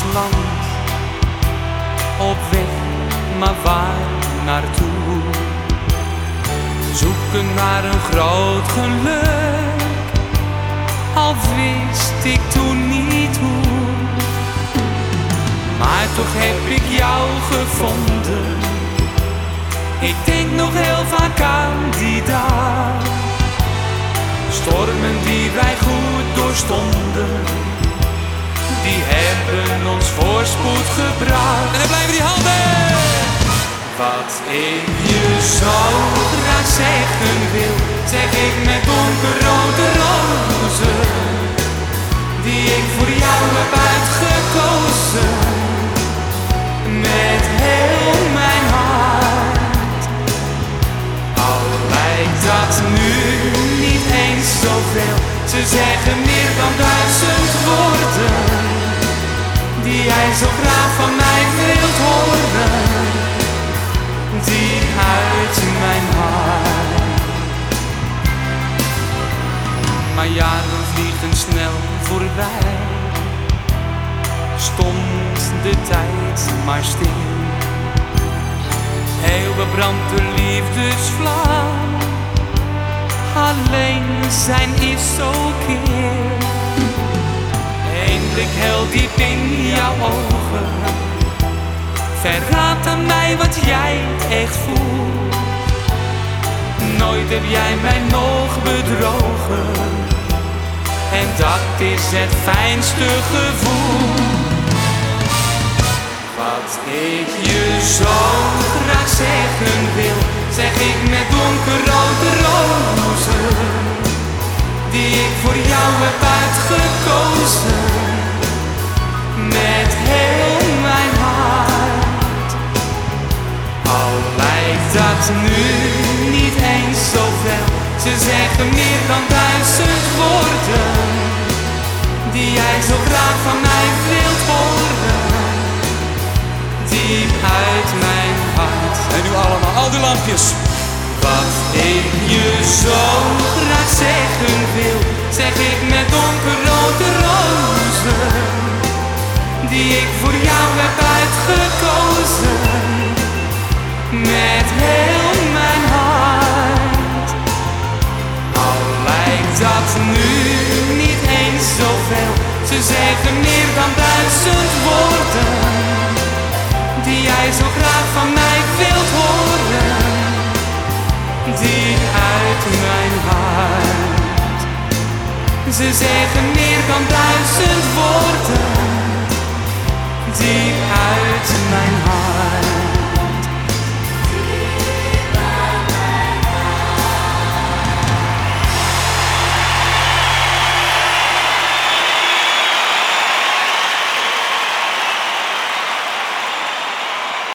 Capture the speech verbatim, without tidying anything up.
land, op weg, maar waar naartoe? Zoeken naar een groot geluk, al wist ik toen niet hoe. Maar toch heb ik jou gevonden. Ik denk nog heel vaak aan die dag, stormen die wij goed doorstonden, die hebben ons voorspoed gebracht. En dan blijven die handen! Wat ik je zo graag zeggen wil, zeg ik met donkerrode rozen, die ik voor jou heb uitgekozen, met heel mijn hart. Al lijkt dat nu niet eens zoveel, ze zeggen meer dan duizend woorden, die jij zo graag van mij wilt horen, diep uit mijn hart. Maar jaren vliegen snel voorbij, stond de tijd maar stil. Heel bebrandt de liefdesvlam, alleen zijn is zo keer. Eén blik heel diep in jouw ogen, verraad aan mij wat jij echt voelt. Nooit heb jij mij nog bedrogen, en dat is het fijnste gevoel. Wat ik je zo graag zeggen wil, zeg ik met donkerrode rozen, die ik voor jou heb uitgekozen, met heel mijn hart. Al lijkt dat nu niet eens zoveel, ze zeggen meer dan duizend woorden, die jij zo graag van mij wilt horen, diep uit mijn hart. En nu allemaal, al die lampjes. Wat ik je zo graag zeggen wil, zeg ik met donkerrode rozen, die ik voor jou heb uitgekozen, met heel mijn hart. Al lijkt dat nu niet eens zoveel, ze zeggen meer dan duizend woorden, die jij zo graag van mij wilt horen, diep uit mijn hart. Ze zeggen meer dan duizend